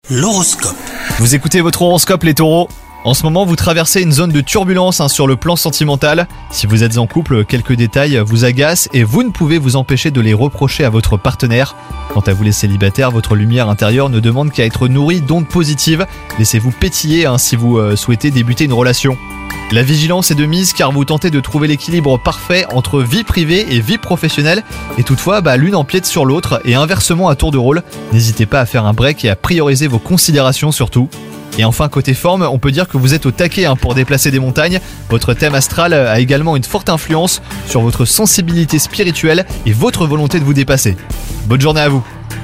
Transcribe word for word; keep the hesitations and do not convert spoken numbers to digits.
L'horoscope. Vous écoutez votre horoscope les taureaux. En ce moment, vous traversez une zone de turbulence hein, sur le plan sentimental. Si vous êtes en couple, quelques détails vous agacent et vous ne pouvez vous empêcher de les reprocher à votre partenaire. Quant à vous les célibataires, votre lumière intérieure ne demande qu'à être nourrie d'ondes positives. Laissez-vous pétiller hein, si vous euh, souhaitez débuter une relation. La vigilance est de mise car vous tentez de trouver l'équilibre parfait entre vie privée et vie professionnelle. Et toutefois, bah, l'une empiète sur l'autre et inversement à tour de rôle. N'hésitez pas à faire un break et à prioriser vos considérations surtout. Et enfin, côté forme, on peut dire que vous êtes au taquet hein, pour déplacer des montagnes. Votre thème astral a également une forte influence sur votre sensibilité spirituelle et votre volonté de vous dépasser. Bonne journée à vous!